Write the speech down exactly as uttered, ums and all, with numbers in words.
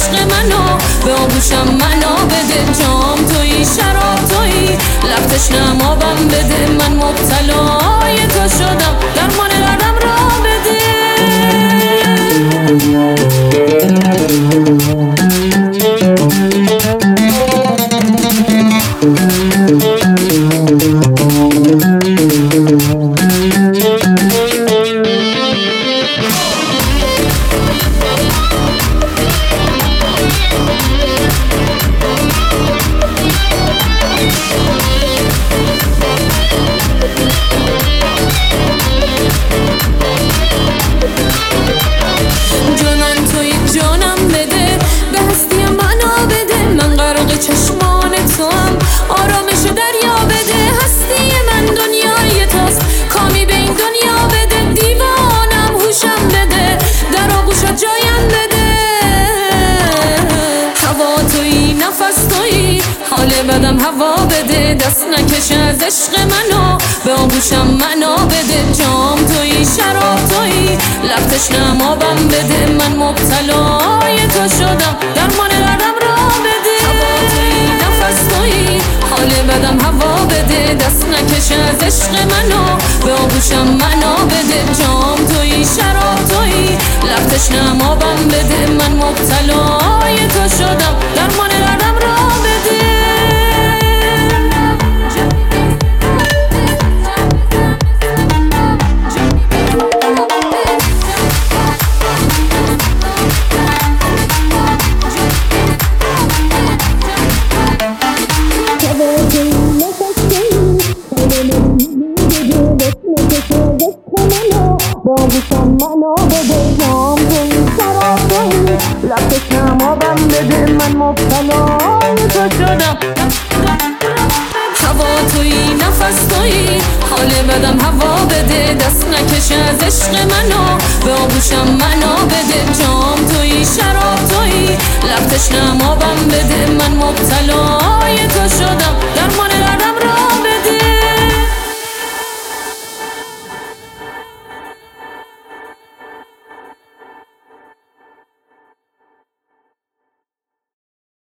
عشق منو به آغوشم منو بده. جام تویی شراب تویی لب تشنم آبم بده. من مبتلای تو شدم درمان دردم را بده. چشمان تو هم آرامش دریا بده. هستی من دنیای توست کامی به این دنیا بده. دیوانم هوشم بده در آغوشت جایم بده. هوا تویی نفس تویی حال بدم هوا بده. دست نکش از عشق منو به آغوشم منو بده. جام تویی شراب تویی لب تشنم آبم بده. من مبتلای تو شدم درمان دردم را بده. حال بدم هوا بده. دست نکش از عشق منو به آغوشم منو بده. جام تویی شراب تویی لب تشنم آبم بده. من مبتلای تو شدم درمان دردم را بده. آغوشم منو بده. جام تویی شراب تویی لب تشنم آبم بده. من مبتلای تو شدم. هوا تویی نفس تویی حال بدم هوا بده. دست نکش از عشق منو به آغوشم منو بده. جام تویی شراب تویی لب تشنم آبم بده. من مبتلای تو شدم.